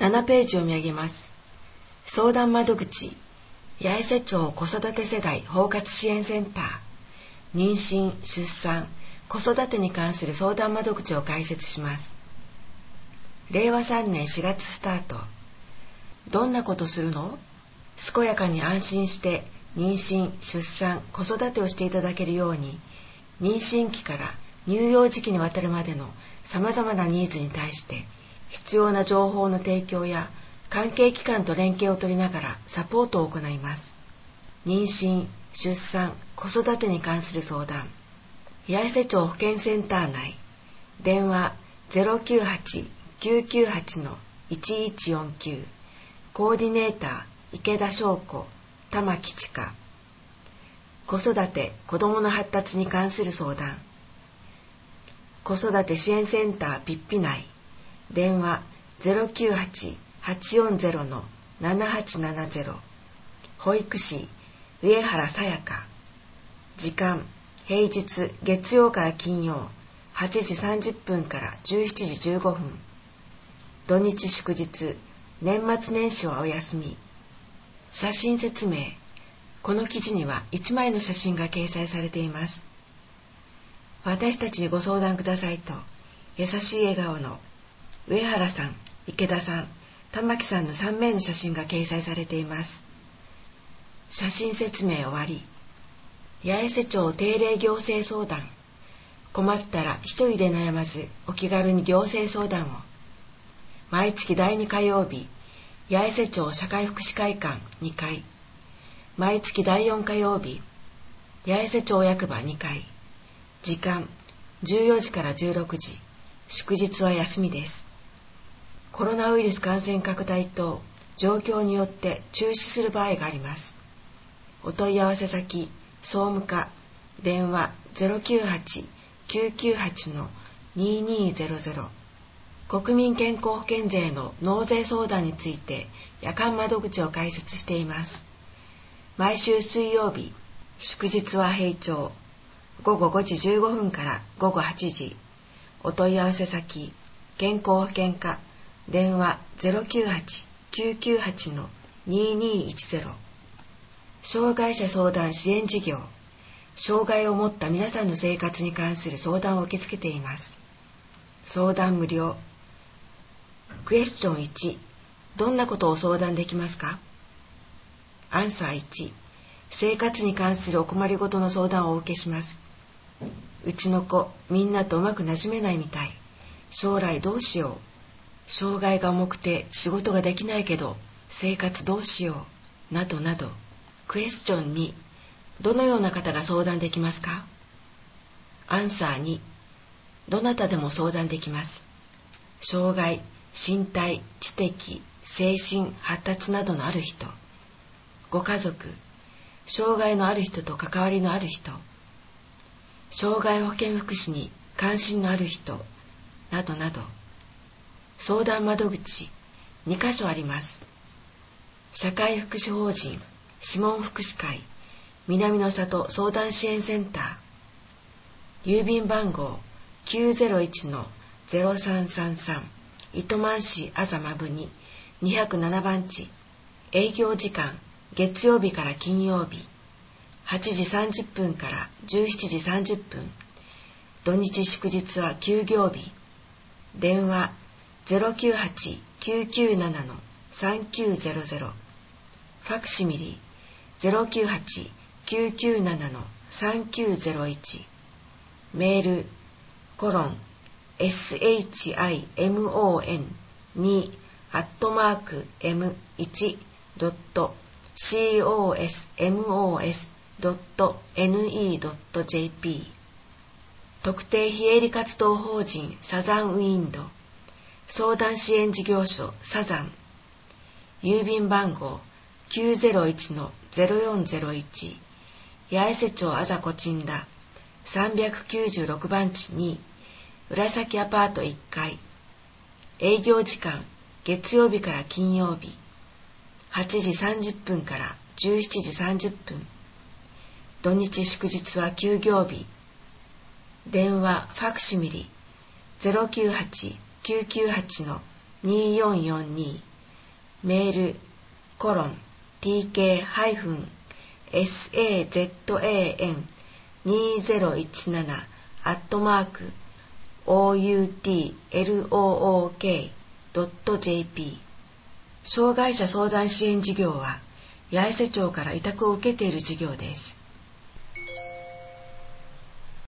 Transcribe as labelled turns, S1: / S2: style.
S1: 7ページを見上げます。相談窓口、八重瀬町子育て世代包括支援センター、妊娠・出産・子育てに関する相談窓口を開設します。令和3年4月スタート。どんなことするの？健やかに安心して妊娠・出産・子育てをしていただけるように、妊娠期から乳幼児期にわたるまでのさまざまなニーズに対して必要な情報の提供や関係機関と連携を取りながらサポートを行います。妊娠・出産・子育てに関する相談、八重瀬町保健センター内、電話 098-998-1149、コーディネーター池田翔子、玉木千佳。子育て・子どもの発達に関する相談、子育て支援センターピッピ内、電話 098-840-7870、保育士上原さやか。時間、平日月曜から金曜8時30分から17時15分、土日祝日、年末年始はお休み。写真説明、この記事には1枚の写真が掲載されています。私たちにご相談くださいと優しい笑顔の上原さん、池田さん、玉木さんの3名の写真が掲載されています。写真説明終わり。八重瀬町定例行政相談、困ったら一人で悩まずお気軽に行政相談を。毎月第2火曜日、八重瀬町社会福祉会館2階、毎月第4火曜日、八重瀬町役場2階、時間14時から16時、祝日は休みです。コロナウイルス感染拡大等状況によって中止する場合があります。お問い合わせ先、総務課、電話 098-998-2200、国民健康保険税の納税相談について夜間窓口を開設しています。毎週水曜日、祝日は平朝、午後5時15分から午後8時、お問い合わせ先、健康保険課、電話 098-998-2210、障害者相談支援事業、障害を持った皆さんの生活に関する相談を受け付けています。相談無料。クエスチョン1、どんなことを相談できますか？アンサー1、生活に関するお困りごとの相談をお受けします。うちの子、みんなとうまくなじめないみたい。将来どうしよう。障害が重くて仕事ができないけど、生活どうしよう。などなど。クエスチョン2、どのような方が相談できますか？アンサー2、どなたでも相談できます。障害、身体、知的、精神、発達などのある人、ご家族、障害のある人と関わりのある人、障害保健福祉に関心のある人、などなど。相談窓口、2カ所あります。社会福祉法人、諮問福祉会、南の里相談支援センター、郵便番号 901-0333、糸満市朝間部に207番地、営業時間、月曜日から金曜日、8時30分から17時30分、土日祝日は休業日、電話 098-997-3900、ファクシミリ 098-997-3901、メールshimon2@m1.cosmos.ne.jp、 特定非営利活動法人サザンウィンド相談支援事業所サザン、郵便番号 901-0401、 八重瀬町あざこちんだ396番地2、紫アパート1階、営業時間月曜日から金曜日、8時30分から17時30分、土日祝日は休業日、電話ファクシミリ 098-998-2442、 メールtk-sazan2017@outlook.jp 障害者相談支援事業は八重瀬町から委託を受けている事業です。